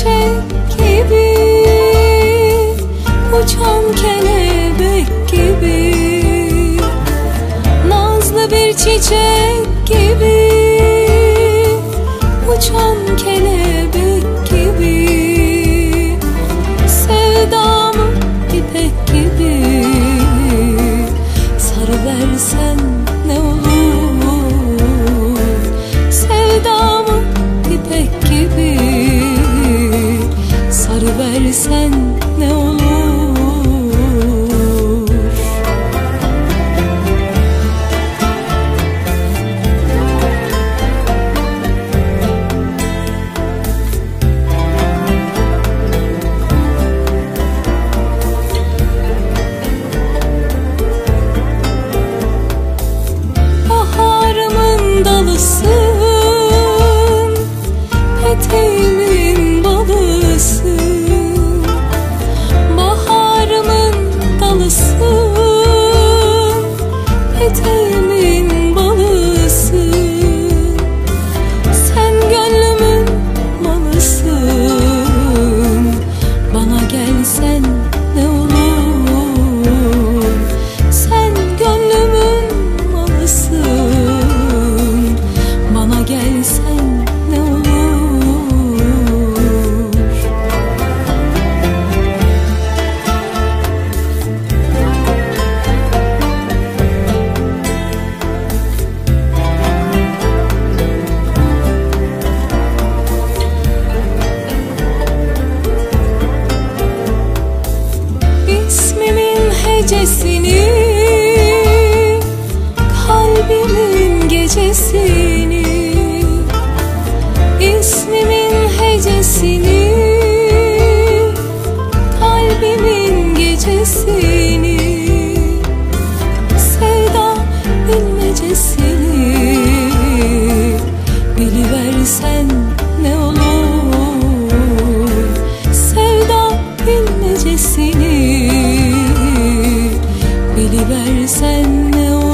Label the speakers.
Speaker 1: çiçek gibi, uçan kelebek gibi, nazlı bir çiçek gibi, uçan kelebek gibi, sevdamı ipek gibi sarıversen ne olur, sevdamı ipek gibi sarıversen ne olur. Baharımın dalısın, peteğimin balısın. Baharımın dalısın, peteğimin balısın. Sen gönlümün malısın, bana gelsen ne olur. Sen gönlümün malısın, bana gelsen ne olur. İsmimin hecesini, kalbimin gecesini, ismimin hecesini, kalbimin gecesini, sevda bilmecesini biliversen ne olur, sevda bilmecesini biliversen ne olur.